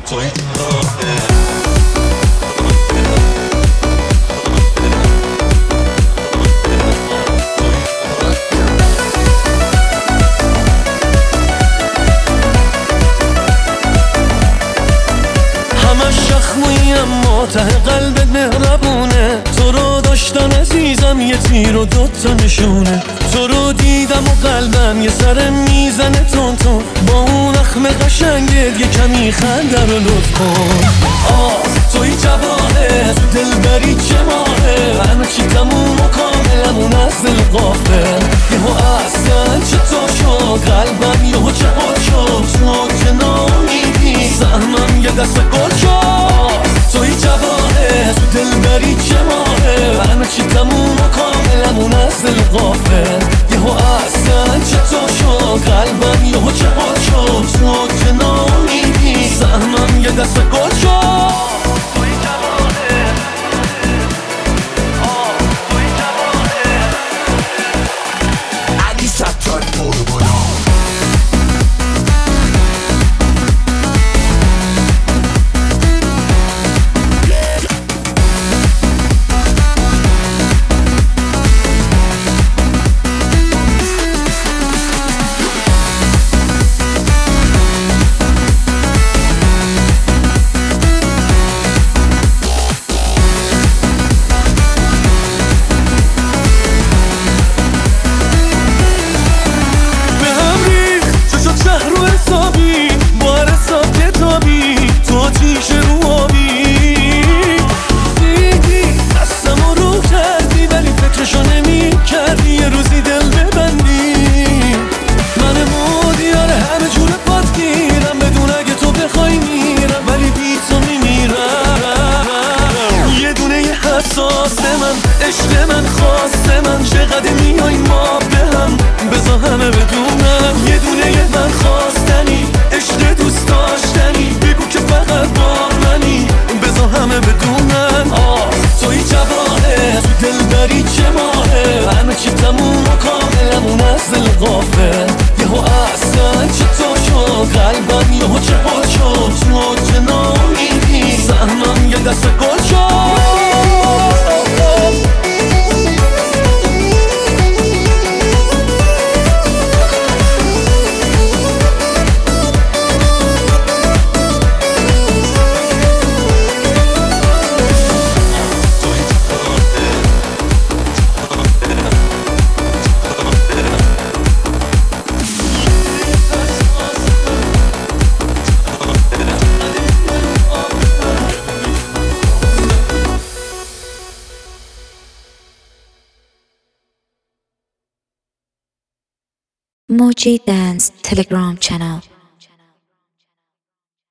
اما ته قلبت مهربونه، تو رو داشتن عزیزم یه تیر و دوتا نشونه، تو رو دیدم و قلبم یه سر میزنه تون تون، با اون اخم قشنگت یه کمی خنده رو لطف کن. توی جواهه تو دلبری چه ماهه، همه چی تموم و کاملمون از دل غافل، یهو اصلا چطور شد قلبم یهو چهار شد، تو که نامیدی سهمم یه دست گل شد. توی جواهه تو دلبری چه ماهه، همه چی تموم و کاملمون از دل غافل، یهو اصلا چطور شد قلبم یهو چهار شد، تو که نامیدی سهمم یه دست گل شد. عشق من خواسته من چقدر میای ما به هم، بذار همه بدونم یه دونه یه من خواستنی، عشق دوست داشتنی، بگو که فقط با منی، بذار همه بدونم. توی جواهه تو دلبری چه ماهه، همه چی تموم و کاملمون از دل غافل، یهو اصلا چطور شد قلبم یهو چهار شد، تو که نامیدی سهمم یه دست گل شد. Moji Dance Telegram channel.